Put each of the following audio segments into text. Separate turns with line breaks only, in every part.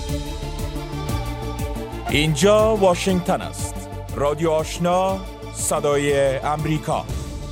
اینجا واشنگتن است. رادیو آشنا، صدای امریکا.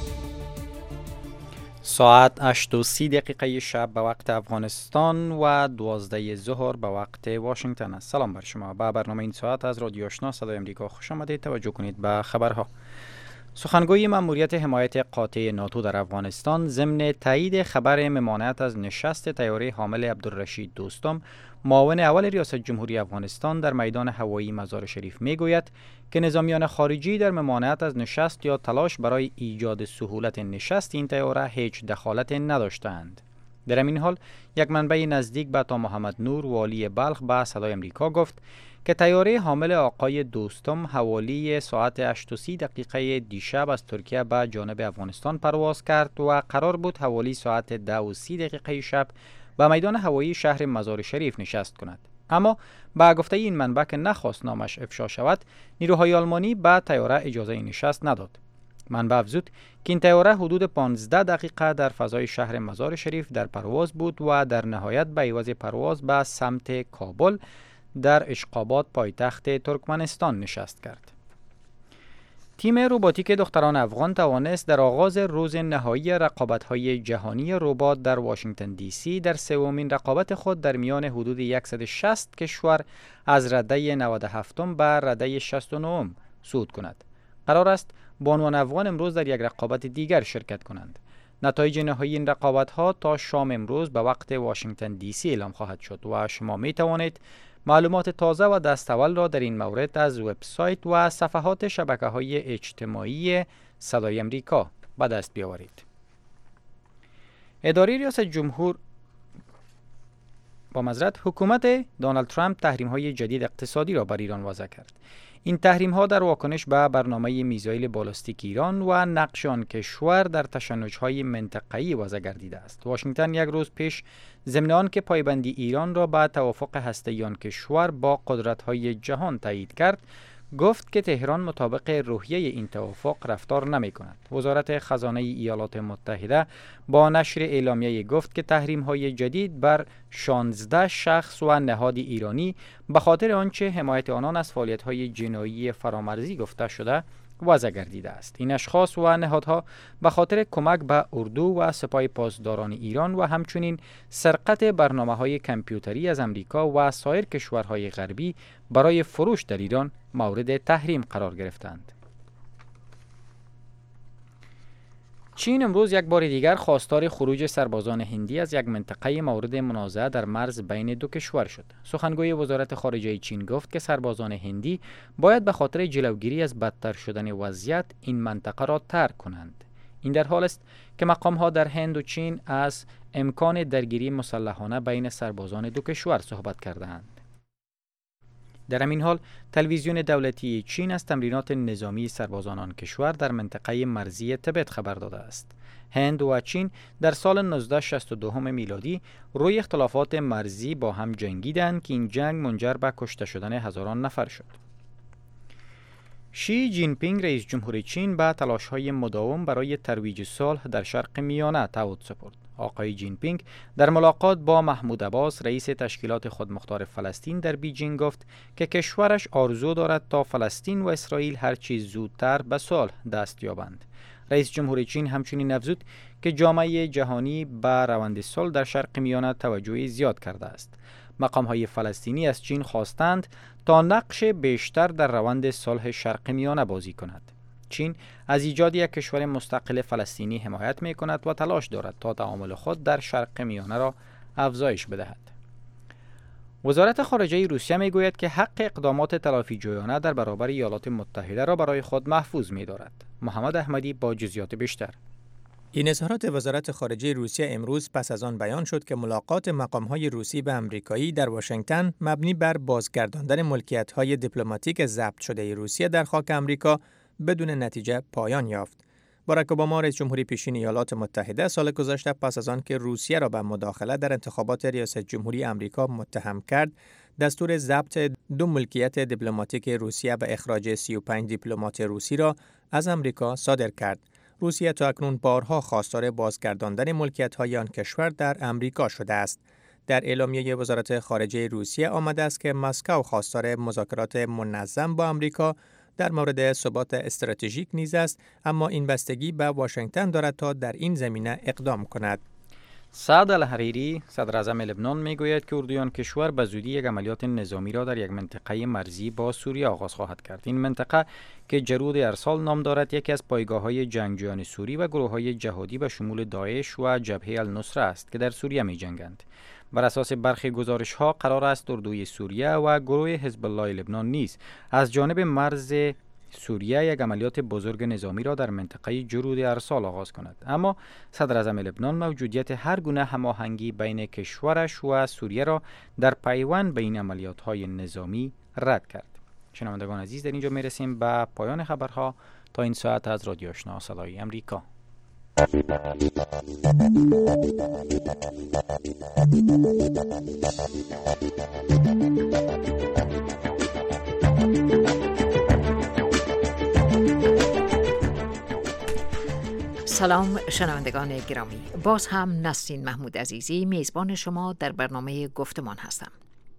ساعت 8:30 شب به وقت افغانستان و 12 ظهر به وقت واشنگتن است. سلام بر شما. به برنامه این ساعت از رادیو آشنا صدای امریکا خوش آمدید. توجه کنید به خبرها. سخنگوی مأموریت حمایت قاطع ناتو در افغانستان ضمن تایید خبر ممانعت از نشست طیاره حامل عبدالرشید دوستم، معاون اول ریاست جمهوری افغانستان در میدان هوایی مزار شریف میگوید که نظامیان خارجی در ممانعت از نشست یا تلاش برای ایجاد سهولت نشست این طیاره هیچ دخالت نداشتند. در این حال یک منبع نزدیک به عطا محمد نور والی بلخ به صدای امریکا گفت که طیاره حامل آقای دوستم حوالی ساعت 8:30 دیشب از ترکیه به جانب افغانستان پرواز کرد و قرار بود حوالی ساعت 10:30 شب به میدان هوایی شهر مزار شریف نشست کند. اما با گفته این منبع که نخواست نامش افشا شود، نیروهای آلمانی به طیاره اجازه نشست نداد. منبع افزود که این طیاره حدود 15 دقیقه در فضای شهر مزار شریف در پرواز بود و در نهایت به عوض پرواز به سمت کابل در اشقاباد پایتخت ترکمنستان نشست کرد. تیم روباتیک دختران افغان توانست در آغاز روز نهایی رقابت‌های جهانی ربات در واشنگتن دی سی در سومین رقابت خود در میان حدود 160 کشور از رده 97 به رده 69 صعود کند. قرار است بانوان افغان امروز در یک رقابت دیگر شرکت کنند. نتایج نهایی این رقابت‌ها تا شام امروز به وقت واشنگتن دی سی اعلام خواهد شد و شما می توانید معلومات تازه و دستاول را در این مورد از وبسایت و صفحات شبکه‌های اجتماعی صدای امریکا به دست بیاورید. اداره ریاست جمهور حکومت دونالد ترامپ تحریم‌های جدید اقتصادی را بر ایران وضع کرد. این تحریم‌ها در واکنش به برنامه میزایل بالستیک ایران و نقش آن کشور در تشنج‌های منطقه‌ای وضع گردیده است. واشنگتن یک روز پیش ضمن آنکه پایبندی ایران را به توافق هسته‌ای آن کشور با قدرت‌های جهان تایید کرد، گفت که تهران مطابق روحیه این توافق رفتار نمی‌کند. وزارت خزانه ایالات متحده با نشر اعلامیه گفت که تحریم‌های جدید بر 16 شخص و نهاد ایرانی به خاطر آنچه حمایت آنان از فعالیت‌های جنایی فرامرزی گفته شده وضع گردیده است. این اشخاص و نهادها به خاطر کمک به اردو و سپاه پاسداران ایران و همچنین سرقت برنامه‌های کامپیوتری از امریکا و سایر کشورهای غربی برای فروش در ایران مورد تحریم قرار گرفتند. چین امروز یک بار دیگر خواستار خروج سربازان هندی از یک منطقه مورد منازعه در مرز بین دو کشور شد. سخنگوی وزارت خارجه چین گفت که سربازان هندی باید به خاطر جلوگیری از بدتر شدن وضعیت این منطقه را ترک کنند. این در حال است که مقام‌ها در هند و چین از امکان درگیری مسلحانه بین سربازان دو کشور صحبت کردند. در همین حال تلویزیون دولتی چین از تمرینات نظامی سربازان آن کشور در منطقه مرزی تبت خبر داده است. هند و چین در سال 1962 میلادی روی اختلافات مرزی با هم جنگیدند که این جنگ منجر به کشته شدن هزاران نفر شد. شی جین پینگ رئیس جمهور چین به تلاش‌های مداوم برای ترویج صلح در شرق میانه تعهد سپرد. آقای جین پینگ در ملاقات با محمود عباس رئیس تشکیلات خودمختار فلسطین در بیجینگ گفت که کشورش آرزو دارد تا فلسطین و اسرائیل هر چیز زودتر به صلح دست یابند. رئیس جمهور چین همچنین افزود که جامعه جهانی به روند صلح در شرق میانه توجه زیاد کرده است. مقام‌های فلسطینی از چین خواستند تا نقش بیشتر در روند صلح شرق میانه بازی کند. چین از ایجاد یک کشور مستقل فلسطینی حمایت می‌کند و تلاش دارد تا تعامل خود در شرق میانه را افزایش بدهد. وزارت خارجه روسیه میگوید که حق اقدامات تلافی جویانه در برابر ایالات متحده را برای خود محفوظ می‌دارد. محمد احمدی با جزئیات بیشتر.
این اظهارات وزارت خارجه روسیه امروز پس از آن بیان شد که ملاقات مقام‌های روسی و آمریکایی در واشنگتن مبنی بر بازگرداندن ملکیت‌های دیپلماتیک ضبط شده روسیه در خاک آمریکا بدون نتیجه پایان یافت. باراک اوباما رئیس جمهوری پیشین ایالات متحده سال گذشته پس از آن که روسیه را به مداخله در انتخابات ریاست جمهوری آمریکا متهم کرد، دستور ضبط 2 ملکیت دیپلماتیک روسیه و اخراج 35 دیپلمات روسی را از آمریکا صادر کرد. روسیه تا اکنون بارها خواستار بازگرداندن ملکیت‌های آن کشور در آمریکا شده است. در اعلامیه وزارت خارجه روسیه آمده است که مسکو خواستار مذاکرات منظم با آمریکا در مورد ثبات استراتژیک نیز است، اما این بستگی به واشنگتن دارد تا در این زمینه اقدام کند.
سعد الحریری صدر اعظم لبنان میگوید که اردوگاه کشور به زودی یک عملیات نظامی را در یک منطقه مرزی با سوریه آغاز خواهد کرد. این منطقه که جرود ارسال نام دارد یکی از پایگاه‌های جنگجویان سوری و گروه‌های جهادی به شمول داعش و جبهه النصره است که در سوریه می‌جنگند. بر اساس برخی گزارش‌ها قرار است اردوی سوریه و گروه حزب الله لبنان نیز از جانب مرز سوریه یک عملیات بزرگ نظامی را در منطقه جرود ارسال آغاز کند، اما صدر اعظم لبنان موجودیت هر گونه هماهنگی بین کشورش و سوریه را در پیوند به این عملیات‌های نظامی رد کرد. شنوندگان عزیز، در اینجا میرسیم به پایان خبرها. تا این ساعت از رادیو آشنا صدای امریکا.
سلام شنوندگان گرامی، باز هم نسرین محمود عزیزی میزبان شما در برنامه گفتمان هستم.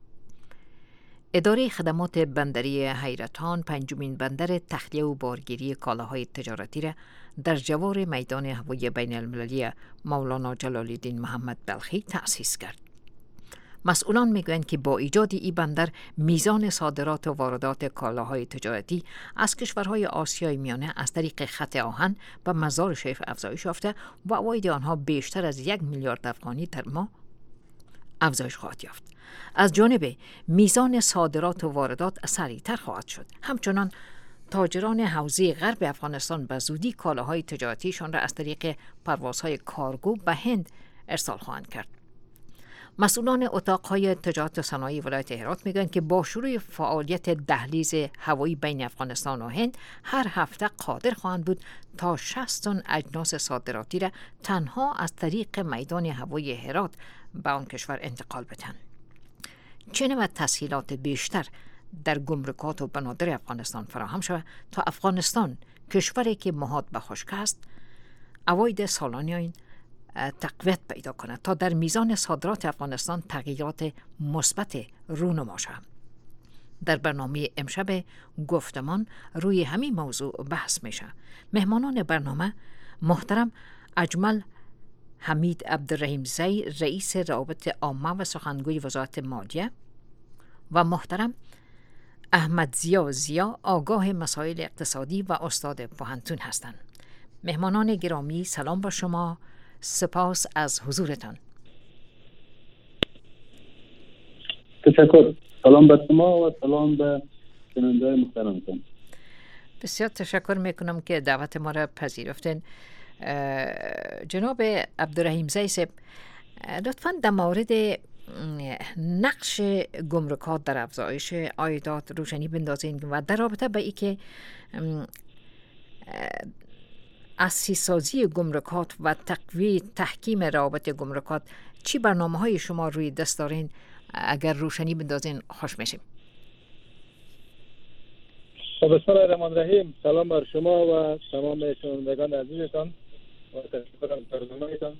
اداره خدمات بندری حیرتان پنجمین بندر تخلیه و بارگیری کالاهای تجارتی را در جوار میدان هوایی بین المللی مولانا جلال الدین محمد بلخی تأسیس کرد. مسئولان میگویند که با ایجاد این بندر میزان صادرات و واردات کالاهای تجارتی از کشورهای آسیای میانه از طریق خط آهن به مزار شریف افزایش یافته و عواید آنها بیشتر از 1 میلیارد افغانی در ماه افزایش خواهد یافت. از جانب میزان صادرات و واردات سریعتر خواهد شد. همچنان تاجران حوزه غرب افغانستان به زودی کالاهای تجارتیشان را از طریق پروازهای کارگو به هند ارسال خواهند کرد. مسئولان اتاقهای تجارت و صنایع ولایت هرات میگویند که با شروع فعالیت دهلیز هوایی بین افغانستان و هند هر هفته قادر خواهند بود تا 60 تن اجناس صادراتی را تنها از طریق میدان هوایی هرات به آن کشور انتقال بدهند. چنین تسهیلات بیشتر در گمرکات و بنادر افغانستان فراهم شود تا افغانستان کشوری که محاط به خشکی است عواید سالانه تقویت پیدا کند تا در میزان صادرات افغانستان تغییرات مثبت رونما شود. در برنامه امشب گفتمان روی همین موضوع بحث میشه. مهمانان برنامه محترم اجمل حمید عبدالرحیم زی رئیس روابط عامه و سخنگوی وزارت مالیه و محترم احمد زیا آگاه مسائل اقتصادی و استاد پوهنتون هستند. مهمانان گرامی سلام با شما، سپاس از حضورتان.
تشکر. سلام به شما و سلام به شنونده‌های محترمتان.
بسیار تشکر میکنم که دعوت ما را پذیرفتین. جناب عبدالرحیم زی، لطفاً در مورد نقش گمرکات در افزایش عایدات روشنی بندازین و در رابطه با اینکه اساسازی گمرکات و تحکیم روابط گمرکات چی برنامه‌های شما روی دست دارین، اگر روشنی بندازین خوش میشیم.
بسم الله الرحمن الرحیم. سلام بر شما و تمام شنوندگان عزیزتان و تشکر از برنامه‌تان.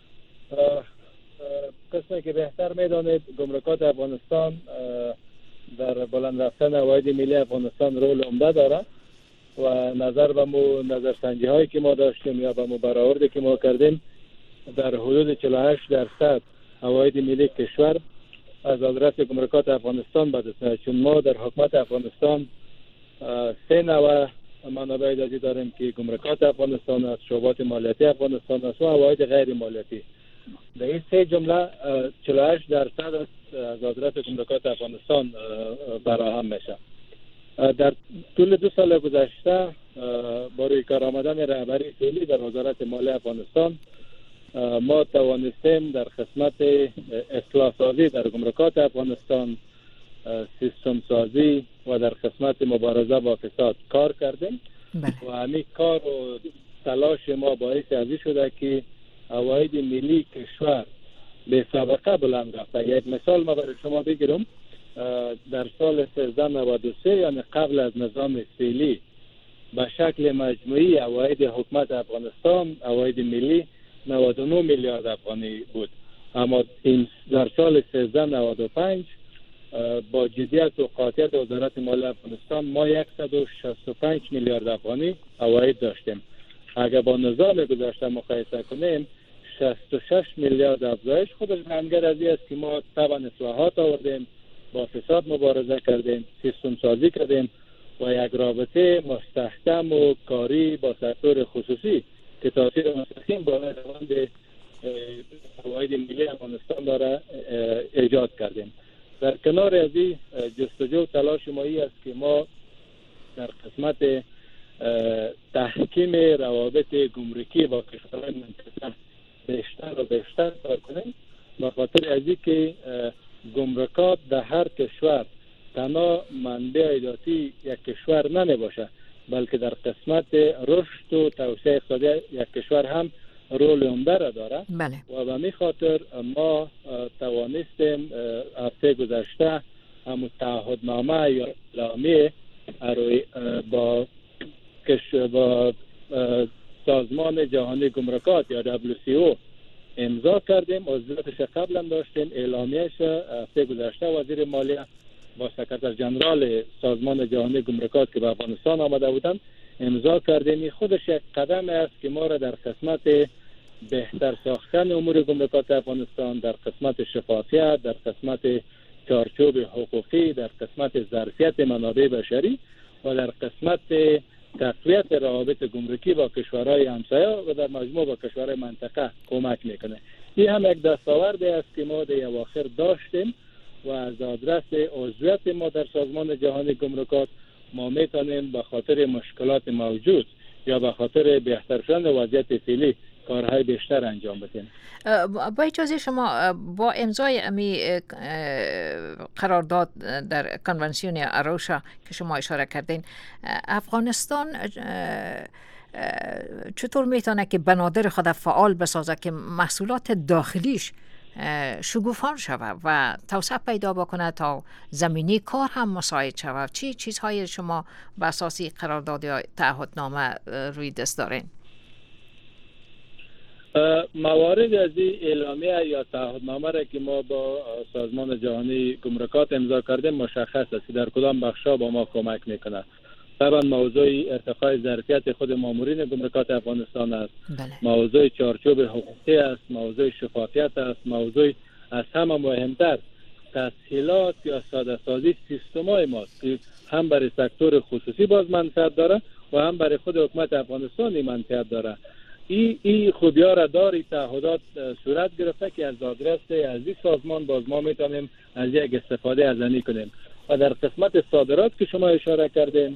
قسمی که بهتر میدانید گمرکات افغانستان در بلند رفتن عواید ملی افغانستان رول عمده دارد و نظر به نظرسنجی هایی که ما داشتیم یا به برآوردی که ما کردیم در حدود 48% عواید ملی کشور از صادرات گمرکات افغانستان به دست میاد. چون ما در حکومت افغانستان 3 نوع منابع دادی داریم که گمرکات افغانستان است، شعبات مالیاتی افغانستان است و عواید غیر مالیاتی. در این 3 جمله 48% از صادرات گمرکات افغانستان فراهم میشه. در طول 2 سال گذشته با روی کار آمدن رهبری فعلی در وزارت مالیه افغانستان ما توانستیم در خدمت اصلاح سازی در گمرکات افغانستان، سیستم سازی و در خدمت مبارزه با فساد کار کردیم و همین کار و تلاش ما باعث ازی شده که عواید ملی کشور به سابقه بلند رفته. یک مثال ما برای شما بگیرم. در سال 1393 یعنی قبل از نظام فعلی به شکل مجموعی عواید حکومت افغانستان عواید ملی 99 میلیارد افغانی بود اما این در سال 1395 با جدیت و قاطعیت وزارت مالیه افغانستان ما 165 میلیارد افغانی عواید داشتیم. اگر با نظام گذشته مقایسه کنیم 66 میلیارد افزایش خودش منگر از است که ما طبعا اصلاحات آوردیم، با فساد مبارزه کردیم، سیستم سازی کردیم و یک رابطه مستحکم و کاری با سکتور خصوصی که تاثیر مستقیم بالای روند عواید ملی افغانستان داره ایجاد کردیم. در کنار از این جستجو تلاش ما است که ما در قسمت تحکیم روابط گمرکی با کشورهای منطقه بیشتر و بیشتر کار کنیم، به خاطر از اینکه گمرکات در هر کشور تنها منبع عایداتی یک کشور نمی باشه، بلکه در قسمت رشد و توسعه اقتصادی یک کشور هم رول عمده را داره.
بله.
و به می خاطر ما توانستیم هفته گذشته هم تعهدنامه یا اعلامیه با سازمان جهانی گمرکات یا WCO امضا کردیم. عضویتش قبل هم داشتیم. اعلامیه‌اش هفته گذشته وزیر مالیه با سکرتر جنرال سازمان جهانی گمرکات که به افغانستان آمده بودند امضا کردیم. خودش یک قدم است که ما را در قسمت بهتر ساختن امور گمرکات افغانستان، در قسمت شفافیت، در قسمت چارچوب حقوقی، در قسمت ظرفیت منابع بشری و در قسمت تقویت روابط گمرکی با کشورهای همسایه و در مجموع با کشورهای منطقه کمک میکنه. این هم یک دستاورد است که ما در اواخر داشتیم و از آدرس عضویت ما در سازمان جهانی گمرکات ما میتونیم به خاطر مشکلات موجود یا به خاطر بهتر شدن وضعیت فعلی کارهای بیشتر انجام بدیم.
با اجازه شما، با امضای امی قرارداد در کنونسیون آروشا که شما اشاره کردین، افغانستان چطور میتونه که بنادر خود فعال بسازه که محصولات داخلیش شگوفان شود و توسعه پیدا بکنه تا زمینی کار هم مساعد شود؟ چی چیزهای شما به اساس قرارداد یا تعهدنامه روی دست دارین؟
موارد از این اعلامیه یا تعهدنامه را که ما با سازمان جهانی گمرکات امضا کردیم مشخص است در کدام بخشا با ما کمک میکنه. طبعا موضوع ارتقاء ظرفیت خود مامورین گمرکات افغانستان است.
بله.
موضوع چارچوب حقوقی است، موضوع شفافیت است، موضوع از همه مهمتر تسهیلات یا ساده سازی سیستم‌های ماست که هم برای سکتور خصوصی باز منفعت داره و هم برای خود حکومت افغانستان منفعت داره. این خوبی‌ها را داری تعهدات صورت گرفته که از آدرس از این سازمان باز ما میتونیم از یک استفاده ازنی کنیم. و در قسمت صادرات که شما اشاره کردین،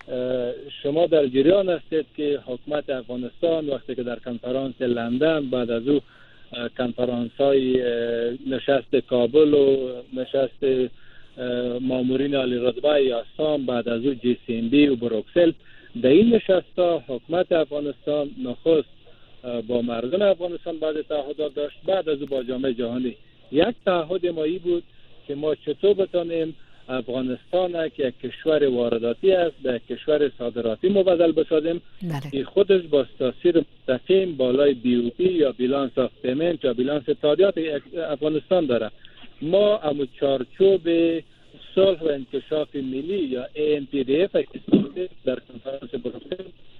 شما در جریان هستید که حکومت افغانستان وقتی که در کنفرانس لندن بعد از او کنفرانس‌های نشست کابل و نشست مامورین عالی رتبه یا آسام بعد از او GCMB و بروکسل در این نشست‌ها حکومت افغانستان نخست با مردم افغانستان بعد تعهدات داشت، بعد از او با جامعه جهانی. یک تعهد مایی بود که ما چطور بتانیم افغانستان که یک کشور وارداتی است به کشور صادراتی مبدل بسازیم که خودش با تاثیر مستقیم بالای BOP یا بیلانس آف پیمنت یا بیلانس تادیات افغانستان داره. ما امو چارچوب صلح و انکشاف ملی یا AMPDF در کنفرانس بروکسل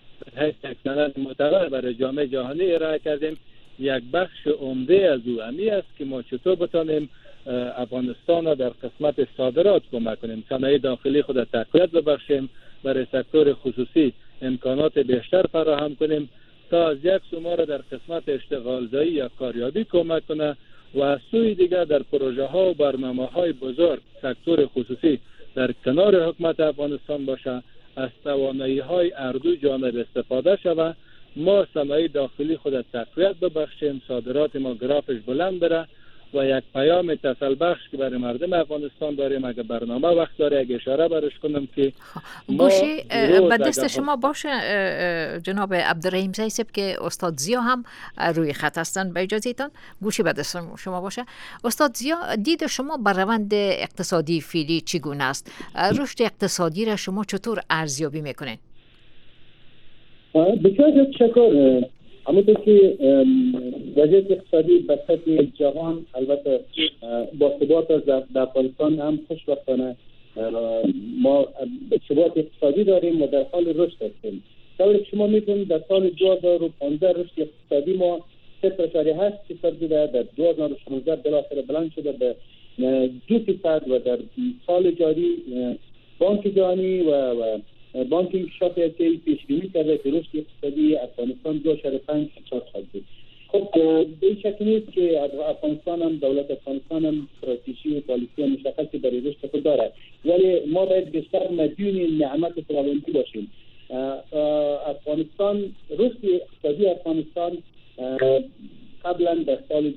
یک سند معتبر برای جامعه جهانی ارائه کردیم. یک بخش عمده از او همی است که ما چطور بتانیم افغانستان را در قسمت صادرات کمک کنیم، صنایع داخلی خود را تقویت ببخشیم، برای سکتور خصوصی امکانات بیشتر فراهم کنیم تا از یک سو ما را در قسمت اشتغالزایی یا کاریابی کمک کنه و از سوی دیگر در پروژه ها و برنامه های بزرگ سکتور خصوصی در کنار حکومت افغانستان باشه، از توانایی های اردو جانب استفاده شود، ما صنایع داخلی خود را تقویت ببخشیم، صادرات ما گرافش بلند بره و یک پیام تسل بخش که برای مردم افغانستان داریم. اگه برنامه وقت داره اگه اشاره برش کنم که
گوشی به دست شما باشه جناب عبدالرحیم زیسب که استاد زیا هم روی خط هستن، به اجازهتان گوشی به دست شما باشه. استاد زیا، دید شما بر روند اقتصادی فعلی چگونه است؟ رشد اقتصادی را شما چطور ارزیابی میکنین؟
بسیار تشکر.
همونطور که وضعیت اقتصادی به سطح جهان البته با ثبات در افغانستان هم خوشبختانه ما ثبات اقتصادی داریم و در حال رشد هستیم. طوری که شما می‌بینید در سال 2015 رشد اقتصادی ما 0.8% بوده، در 2016 بالاخره بلند شده به 2% و در سال جاری بانک جهانی و بانک انکشاف آسیایی پیش‌بینی کرده که رشد اقتصادی افغانستان 2.5% خواهد بود. خب به شک نیست که افغانستان هم دولت افغانستان هم استراتژی و پالیسی مشخصی برای رشد خود دارد، ولی ما باید بیشتر مدیون نعمت خداوندی باشیم. افغانستان رشد اقتصادی افغانستان قبلا در سال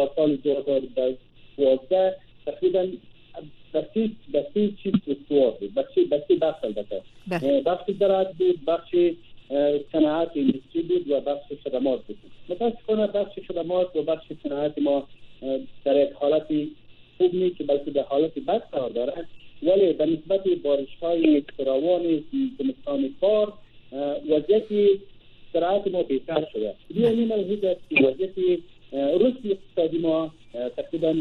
2012 تقریبا بسیار چیز استوار بود، بسیار بخش البته بخش زراعت بود، بخش صنعت اندستری بود و بخش خدمات بود. متاسفانه بخش خدمات و بخش صنعت ما در یک حالت خوب نیست بلکه در حالت بد قرار دارد، ولی به نسبت بارش‌های فراوان زمستان پار وضعیت زراعت ما بهتر شده. یعنی ملحوظ است که وضعیت رشد اقتصادی ما تقریبا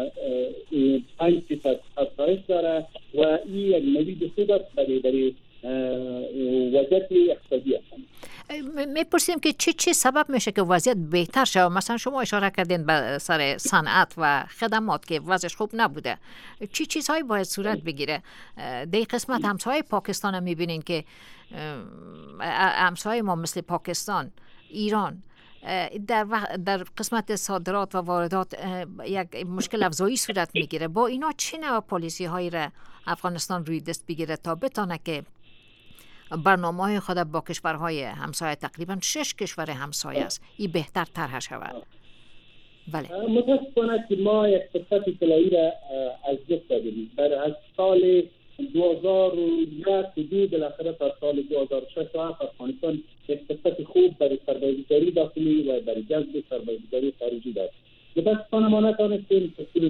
5% افزایش داره و این یک نوید خوب است برای وضعیت اقتصادی است.
میپرسیم که چی سبب میشه که وضعیت بهتر شه؟ مثلا شما اشاره کردین به سر صنعت و خدمات که وضعش خوب نبوده. چی چیزهایی باید صورت بگیره؟ در قسمت همسایه پاکستان هم میبینین که همسایه ما مثل پاکستان، ایران در قسمت صادرات و واردات یک مشکل افزایی صورت میگیره. با اینا چه نوع پالیسی هایی را افغانستان روی دست بگیره تا بتونه که برنامه‌های خود با کشورهای همسایه، تقریبا 6 کشور همسایه است، این بهتر طرح شود؟ بله.
متاسفانه که ما یک فرصت طلایی را از دست دادیم. از سال 2001 حدود بالاخره تا سال 2006 افغانستان یک فرصت خوب برای سرمایه‌گذاری داخلی و برای جذب سرمایه‌گذاری خارجی داشت. متاسفانه ما نتوانستیم،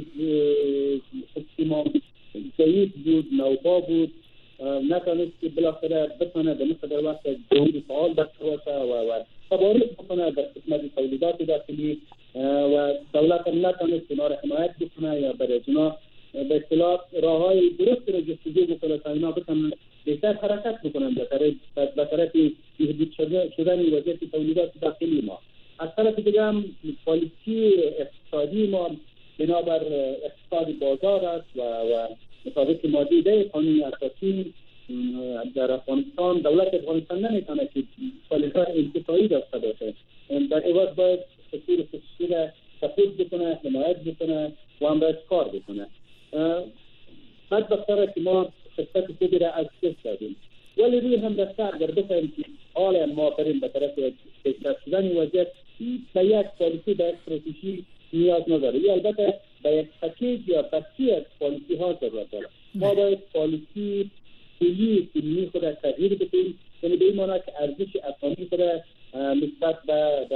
ما ضعیف بود، نوپا بود، نتوانست که بالاخره بتونه به مثل وقت جهود فعال داشته باشه و تبارک بکنه در قسمت تولیدات داخلی و دولت هم نتوانست اینا را حمایت بکنه یا برای اینا به اصطلاح راههای درست را جستجو بکنه تا اینا بتونن بهتر حرکت بکنن به طرف بهبود شدن وضعیت تولیدات داخلی ما. از طرف دیگه هم پالیسی اقتصادی ما بنابر اقتصاد بازار است و مطابق ماده 10 قانون اساسی در افغانستان دولت افغانستان نمیتونه که پالیسی انتفاعی داشته باشه. در عوض باید سکتور خصوصی را تفویض بکنه، حمایت بکنه و هم باید کار بکنه. بدبختانه که ما فرصت خوبی را از دست دادیم، ولی روی هم دسته اگر بفهمیم که حال ما بریم به طرف بهتر شدن وضعیت، به یک پالیسی به استراتژی نیاز نداره. یا البته به یک پکیج یا بسیج از پالیسی ها ضرورت داره. ما باید پالیسی کلی کلی خود را تغییر بدیم، یعنی به این معنی که ارزش افغانی خود را نسبت به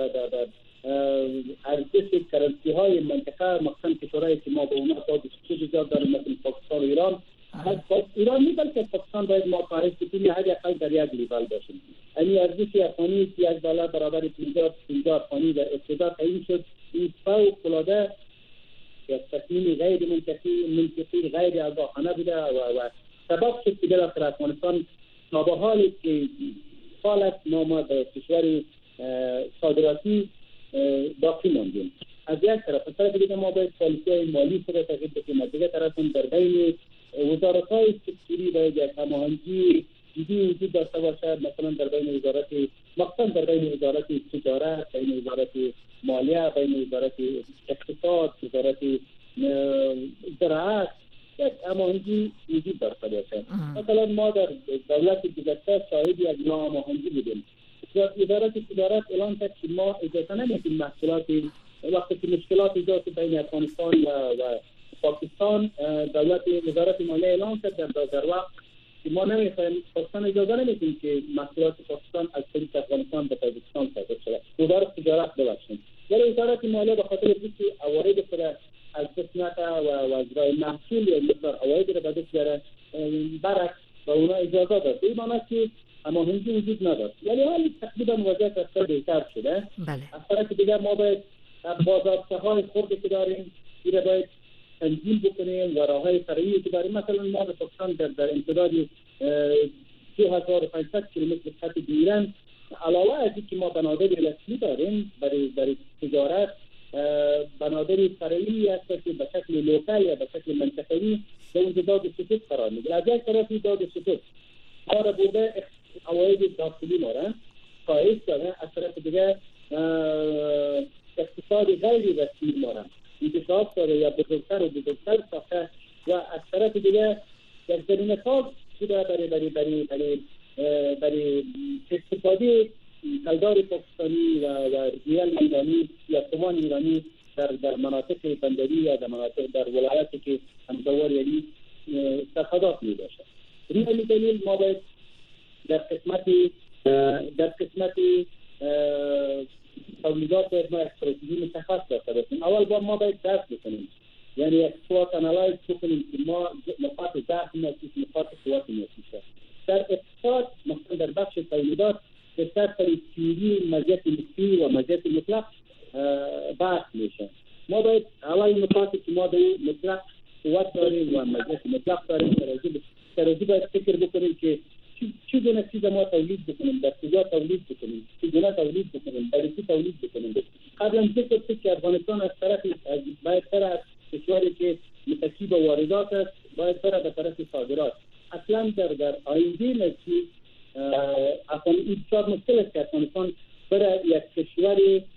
ارزش کرنسی های منطقه، مخصوصا کشورهایی که ما با اونها تاجیک ایجاد داریم مثل پاکستان و ایران. ایران نه بلکه پاکستان باید ما کاهش کنیم، هر یک در یک لیول باشیم. یعنی ارزش افغانی که $1 برابر 50 افغانی در ابتدا تعیین شد، این فوق العاده یک تصمیم غیر منطقی غیر آگاهانه بوده و سبب شد که بالاخره افغانستان تا به حالی که سال ما به کشور صادراتی باقی ماندیم. از یک طرف دیگه ما باید پالیسی مالی خود را تغییر بدیم، از دیگه طرف در بین وزارت‌های سکتوری باید یک هماهنگی جدی وجود داشته باشد، مثلا در بین وزارت تجارت، بین وزارت مالیه، بین وزارت اقتصاد، وزارت زراعت، یک هماهنگی وجود داشته باشد. مثلا ما در دولت گذشته شاهد یک ناهماهنگی بودیم. وزارت تجارت اعلان کرد که ما اجازه نمیدیم محصولات، وقتی که مشکلات ایجاد بین افغانستان و پاکستان، وزارت مالیه اعلان کرد در وقت که ما نمیخوایم، پاکستان اجازه نمیدیم که محصولات پاکستان از طریق افغانستان به تاجیکستان صادر شود. وزارت تجارت ببخشید، ولی وزارت مالیه به خاطر اینکه عواید خود از دست نده و از راه محصول یا مقدار عواید را به دست بیاره، برعکس به اونا اجازه داد. این معنی که هماهنگی وجود نداشت. یعنی حالی تقریبا وضعیت اصلا بهتر شده.
بله.
از طرف دیگر ما باید بازارچه‌های خردی که داریم ایره باید تنظیم بکنیم و راههای فرعی که داریم. مثلا ما به پاکستان در امتداد 2500 کیلومتر خط ایران علاوه از اینکه ما بنادر رسمی داریم برای تجارت، بنادر فرعی هست که به شکل لوکال یا به شکل منطقه‌ای به اونجا داد و ستد قرار میگیره. از یک طرفی داد و ستد ما را بوده عواید داخلی ما را کاهش داده، از طرف دیگه اقتصاد غیر رسمی ما را انتشار داده یا بزرگتر و بزرگتر ساخته و از طرف دیگه در زمینه کار شده برای استفاده کلدار پاکستانی و ریال ایرانی یا تومان ایرانی در مناطق بندری یا در ولایاتی که همزوار یعنی استفاده می باشه. ریال دلیل ما باید در قسمت تولیدات ما استراتژی مشخص داشته باشیم. اول با ما باید درک بکنیم، یعنی اکسپورت انالایز بکنیم که ما نقاط ضعف ما چیست، نقاط قوت ما چیست. در اقتصاد مثلا در بخش تولیدات بسیار برای تیوری مزیت نسبی و مزیت مطلق بحث میشه. ما باید اول نقاطی که ما به مطلق قوت داریم و مزیت مطلق داریم ترازی باید فکر بکنیم که چگونه چیز ما تولید بکنیم، در کجا تولید بکنیم، چگونه تولید بکنیم، برای چی تولید بکنیم. قبلا فکر که افغانستان از طرف باید از کشوری که متکی به واردات است باید بره به طرف صادرات. اصلا در آینده نزدیک این بسیار مشکل است که افغانستان برای یک کشور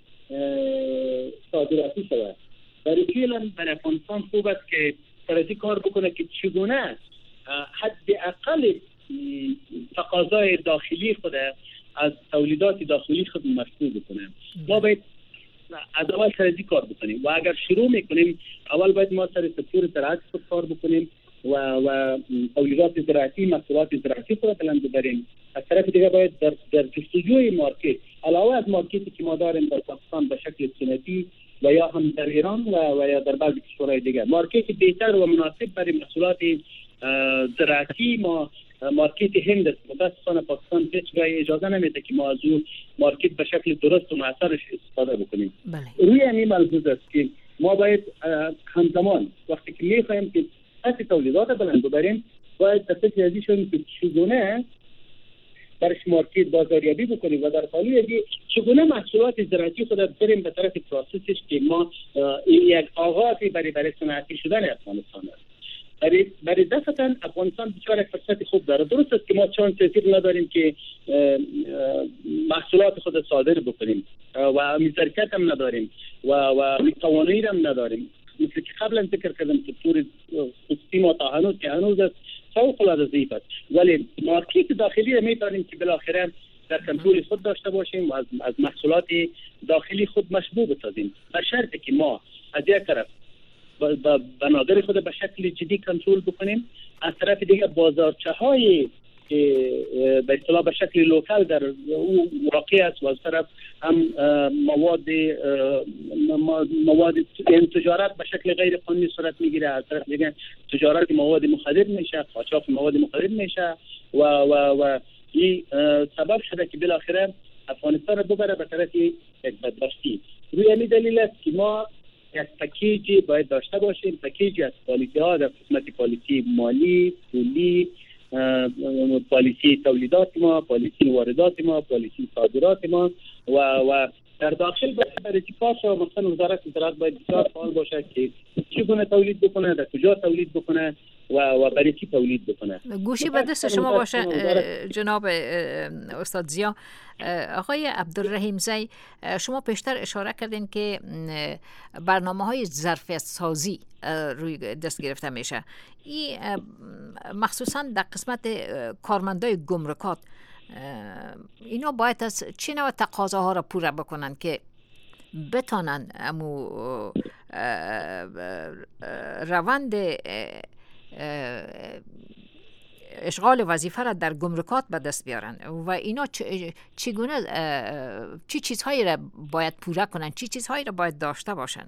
صادراتی شود. برای افغانستان خوب است که طرزی کار بکنه که چگونه حداقل تقاضای داخلی خود از تولیدات داخلی خود مشروع بکنه. ما باید از اول طرزی کار بکنیم و اگر شروع میکنیم اول باید ما سر سکتور زراعت خود کار بکنیم و تولیدات زراعتی، محصولات زراعتی خود بلند ببریم. از طرف دیگه باید در جستجوی مارکت علاوه از مارکتی که ما داریم در پاکستان به شکل سنتی و یا هم در ایران و یا در بعضی کشورهای دیگه مارکت بهتر و مناسب برای محصولات زراعتی ما مارکت هند است. متاسفانه پاکستان هیچگاه اجازه نمیده که ما از اون مارکت به شکل درست و معصرش استفاده بکنیم. روی این ملحوظ است که ما باید همزمان وقتی که میخوایم که سطح تولیدات بلند ببریم باید در فکر ازی شدیم که چگونه برش مارکت بازاریابی بکنیم و در حالی ازی چگونه محصولات زراعتی خود بریم به طرف پروسسش که ما یک آغازی برای صنعتی شدن افغانستان است. برای دفعتاً افغانستان بسیار یک فرصت خوب داره. درست است که ما چون تأثیر نداریم که محصولات خود صادر بکنیم و میزارکت هم نداریم و توانایی هم نداریم. مثل که قبلا ذکر کردم سکتور خصوصی ما تا هنوز است فوق العاده ضعیف است، ولی مارکت داخلی را میتونیم که بالاخره در کنترل خود داشته باشیم و از محصولات داخلی خود مشبوع بسازیم، به شرطی که ما از یک طرف بنادر خود به شکل جدی کنترل بکنیم، از طرف دیگه بازارچه‌های به اصطلاح به شکل لوکال در او واقع است و از طرف هم مواد تجارت به شکل غیر قانونی صورت میگیره، از طرف دیگه تجارت مواد مخدر میشه، قاچاق مواد مخدر میشه و این سبب شده که بالاخره افغانستان رو ببره به طرف یک بدبختی. روی این دلیل است که ما یک پکیجی باید داشته باشیم، پکیجی از پالیسی ها در قسمت پالیسی مالی، پولی، پالیسی تولیدات ما، پالیسی واردات ما، پالیسی صادرات ما و در داخل برای پاس و مثلا وزارت زراعت باید بسیار فعال باشه که چگونه تولید بکنه، در کجا تولید بکنه و برای چی تولید بکنه.
گوشی به دست شما باشه جناب استاد ضیا. آقای عبدالرحیم زی، شما پیشتر اشاره کردین که برنامه‌های ظرفیت سازی روی دست گرفته میشه. این مخصوصا در قسمت کارمندای گمرکات اینا باید از چه نوع تقاضاها را پوره بکنن که بتونن امو روند اشغال وظیفه را در گمرکات به دست بیارن و اینا چگونه چی چیزهایی را باید پوره کنن، چی چیزهایی را باید داشته باشن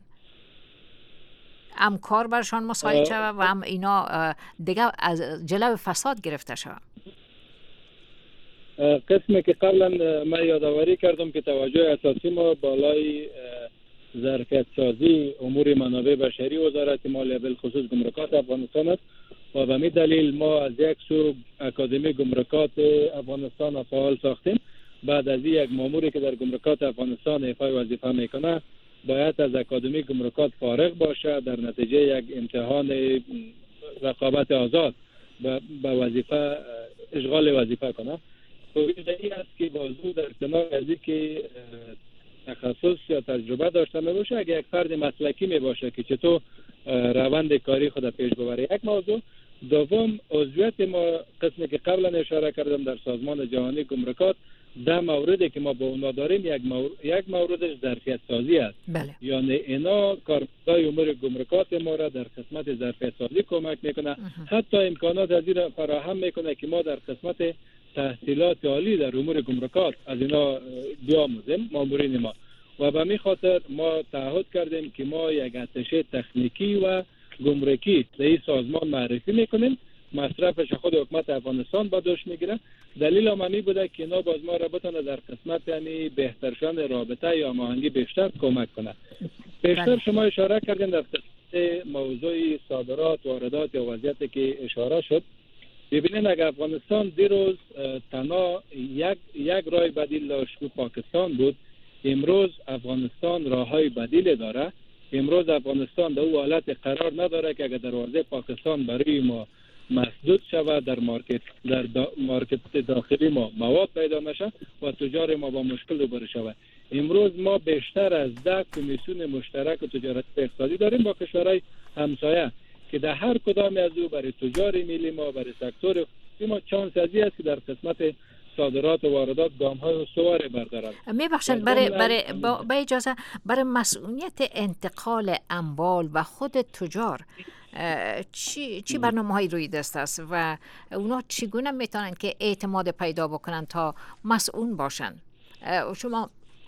هم کار برشان مساعد شود و هم اینا دیگه از جلو فساد گرفته شود.
قسمی که قبلا من یادآوری کردم که توجه اساسی ما بالای ظرفیت سازی امور منابع بشری وزارت مالیه بالخصوص گمرکات افغانستان است و به می دلیل ما از یک سو اکادمی گمرکات افغانستان فعال ساختیم. بعد از یک ماموری که در گمرکات افغانستان ایفای وظیفه میکنه باید از اکادمی گمرکات فارغ باشه، در نتیجه یک امتحان رقابت آزاد به وظیفه اشغال وظیفه کنه. این است که بازو در کنار از که تخصص یا تجربه داشته باشه، اگر یک فرد مسلکی می باشه که چطور روند کاری خود پیش ببره. یک موضوع دوم، عضویت ما قسمی که قبلا اشاره کردم در سازمان جهانی گمرکات، ده موردی که ما با اونا داریم یک موردش ظرفیت سازی است.
بله.
یعنی اینا کارمندای امور گمرکات ما را در قسمت ظرفیت سازی کمک میکنه، حتی امکانات از این فراهم میکنه که ما در قسمت تحصیلات عالی در امور گمرکات از اینا بیاموزیم مامورین ما. و به می خاطر ما تعهد کردیم که ما یک اتشه تکنیکی و گمرکی در این سازمان معرفی میکنیم، مصرفش خود حکومت افغانستان با دوش میگیره. دلیل همین بوده که اینا باز ما را بتونه در قسمت یعنی بهتر شدن رابطه یا هماهنگی بیشتر کمک کنه. بیشتر شما اشاره کردین در قسمت موضوع صادرات، واردات یا وضعیتی که اشاره شد. ببینید اگر افغانستان دیروز تنها یک راه بدیل داشت که پاکستان بود، امروز افغانستان راههای بدیل داره. امروز افغانستان در اون حالت قرار نداره که اگر دروازه پاکستان برای ما مسدود شود، در مارکت داخلی ما مواد پیدا نشه و تجار ما با مشکل روبرو شود. امروز ما بیشتر از 10 کمیسیون مشترک تجارت اقتصادی داریم با کشورهای همسایه که در هر کدام از او برای تجار ملی ما، برای سکتور ما چانس ازی است که در قسمت صادرات و واردات گام‌های استوار بردارند.
میبخشید با اجازه برای مسئولیت انتقال اموال و خود تجار چی برنامه‌هایی روی دست است و اونا چگونه میتونن که اعتماد پیدا بکنن تا مسئول باشن؟ شما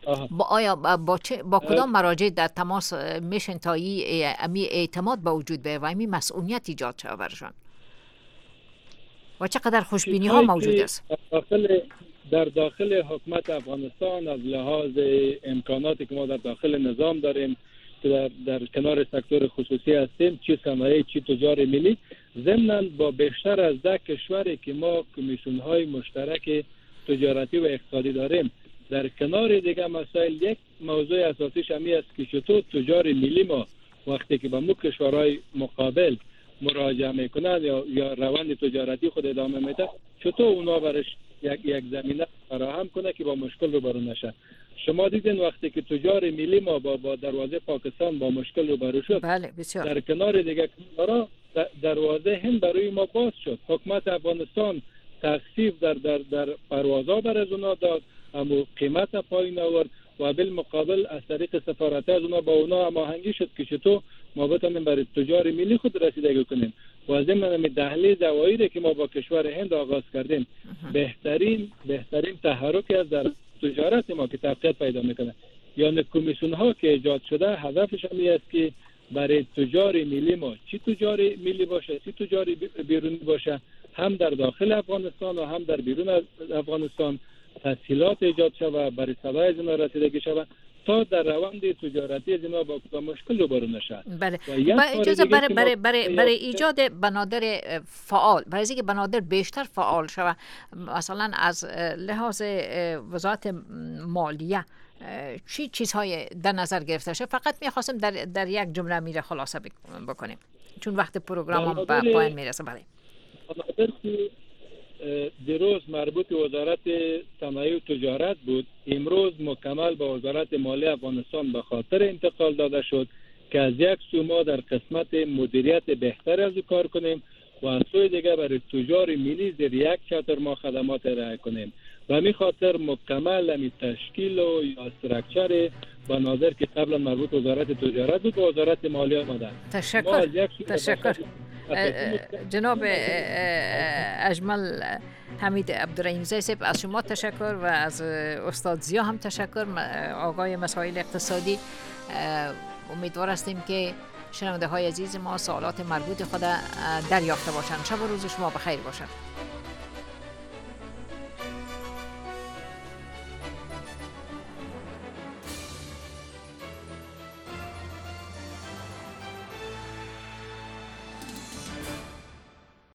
با کدام مراجع در تماس میشن تا این اعتماد به وجود بیاید و این مسئولیت ایجاد شود برشان و چقدر خوشبینی ها موجود است
در داخل حکومت افغانستان؟ از لحاظ امکاناتی که ما در داخل نظام داریم که در کنار سکتور خصوصی هستیم، چی صنایع چی تجار ملی، ضمناً با بیشتر از 10 کشوری که ما کمیسیون های مشترک تجارتی و اقتصادی داریم، در کنار دیگه مسائل یک موضوع اساسیش همی است که چطور تجار ملی ما وقتی که با مو کشورهای مقابل مراجعه میکنن یا روند تجارتی خود ادامه میده، چطور اونا برش یک زمینه فراهم کنه که با مشکل روبرو نشه. شما دیدین وقتی که تجار ملی ما با دروازه پاکستان با مشکل روبرو شد،
بله بسیار.
در کنار دیگه دروازه هند برای ما باز شد. حکومت افغانستان تخفیف در پروازها بر از اونا داد، اما قیمت پایین آورد و بالمقابل از طریق سفارت از اونا با اونا هماهنگی شد که چطور ما بتونیم برای تجار ملی خود رسیدگی کنیم. و ضمن دهلیز هوایی که ما با کشور هند آغاز کردیم، بهترین تحرکی از در تجارت ما که تفکیک پیدا میکنه. یعنی کمیسیون ها که ایجاد شده هدفش این است که برای تجار ملی ما، چی تجار ملی باشه چی تجار بیرونی باشه، هم در داخل افغانستان و هم در بیرون از افغانستان تسهیلات ایجاد شود، برای صدای از اینا رسیدگی شود تا در روند تجارتی از اینا با مشکل روبرو نشه.
بله. اجازه برای ایجاد بنادر فعال، برای اینکه بنادر بیشتر فعال شود، مثلا از لحاظ وزارت مالیه چی چیزهای در نظر گرفته شده؟ فقط میخواستم در یک جمله میره خلاصه بکنیم چون وقت پروگرام هم به پایان میرسه. بله.
دیروز مربوط وزارت صنایع و تجارت بود، امروز مکمل به وزارت مالیه افغانستان به خاطر انتقال داده شد که از یک سو ما در قسمت مدیریت بهتر از کار کنیم و از سوی دیگه برای تجار ملی زیر یک چتر ما خدمات ارائه کنیم. و همین خاطر مکمل همین تشکیل و یا استراکچر به نظر که قبلا مربوط وزارت تجارت بود و وزارت مالیه آمده.
تشکر. جناب اجمل حمید عبدالرحیم زی صاحب، از شما تشکر و از استاد زیا هم تشکر، آقای مسائل اقتصادی. امیدوار هستیم که شنونده های عزیز ما سوالات مربوط خود دریافته باشند. شب و روز شما بخیر باشد.